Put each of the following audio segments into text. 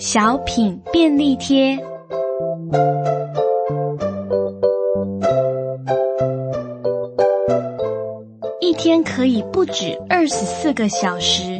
小品便利贴。一天可以不止24个小时。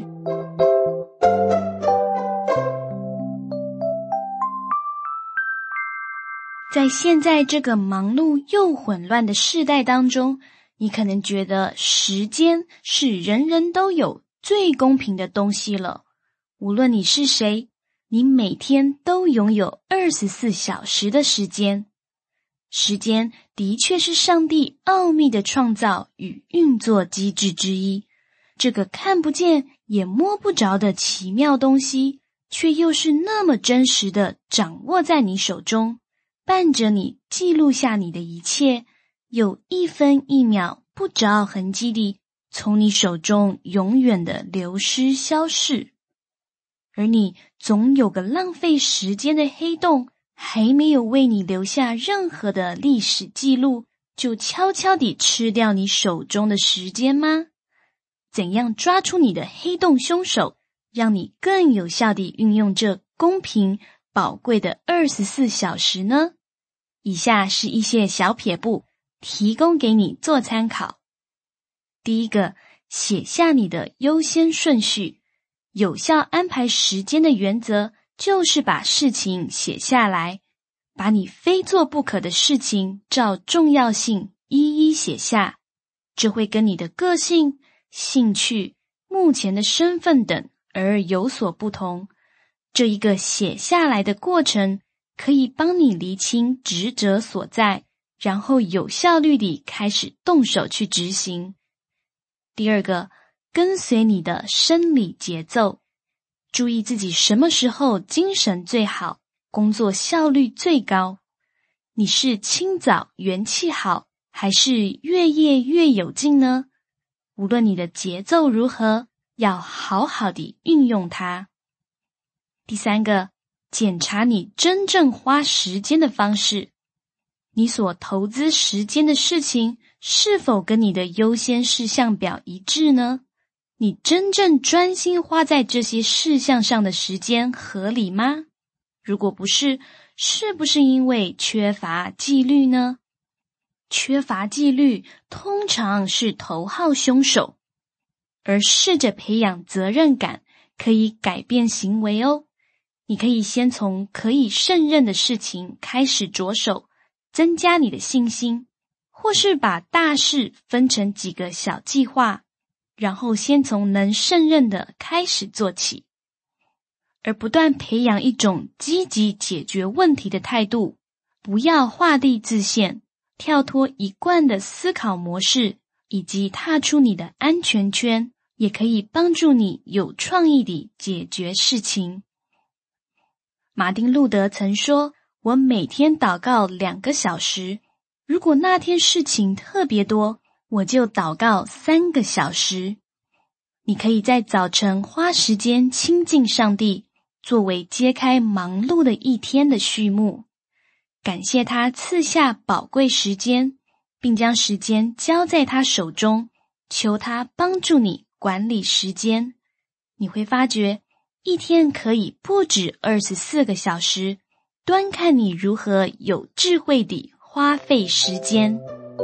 在现在这个忙碌又混乱的世代当中，你可能觉得时间是人人都有最公平的东西了。无论你是谁，你每天都拥有24小时的时间。时间的确是上帝奥秘的创造与运作机制之一，这个看不见也摸不着的奇妙东西，却又是那么真实的掌握在你手中，伴着你记录下你的一切，有一分一秒不着痕迹地从你手中永远的流失消逝。而你总有个浪费时间的黑洞，还没有为你留下任何的历史记录，就悄悄地吃掉你手中的时间吗？怎样抓出你的黑洞凶手，让你更有效地运用这公平宝贵的24小时呢？以下是一些小撇步，提供给你做参考。第一个，写下你的优先顺序。有效安排时间的原则就是把事情写下来，把你非做不可的事情照重要性一一写下，这会跟你的个性、兴趣、目前的身份等而有所不同。这一个写下来的过程可以帮你厘清职责所在，然后有效率地开始动手去执行。第二个，跟随你的生理节奏，注意自己什么时候精神最好，工作效率最高。你是清早元气好，还是越夜越有劲呢？无论你的节奏如何，要好好地运用它。第三个，检查你真正花时间的方式。你所投资时间的事情，是否跟你的优先事项表一致呢？你真正专心花在这些事项上的时间合理吗？如果不是，是不是因为缺乏纪律呢？缺乏纪律通常是头号凶手，而试着培养责任感可以改变行为哦。你可以先从可以胜任的事情开始着手，增加你的信心，或是把大事分成几个小计划，然后先从能胜任的开始做起，而不断培养一种积极解决问题的态度，不要画地自限，跳脱一贯的思考模式，以及踏出你的安全圈，也可以帮助你有创意地解决事情。马丁路德曾说，我每天祷告2个小时，如果那天事情特别多，我就祷告3个小时。你可以在早晨花时间亲近上帝，作为揭开忙碌的一天的序幕。感谢他赐下宝贵时间，并将时间交在他手中，求他帮助你管理时间。你会发觉，一天可以不止24个小时，端看你如何有智慧地花费时间。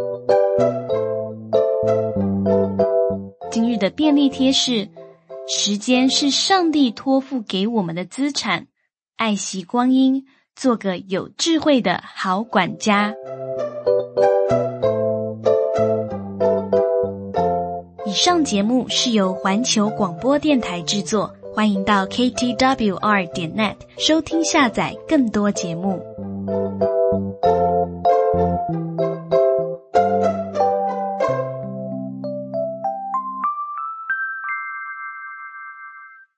今日的便利贴是：时间是上帝托付给我们的资产，爱惜光阴，做个有智慧的好管家。以上节目是由环球广播电台制作，欢迎到 ktwr.net 收听下载更多节目。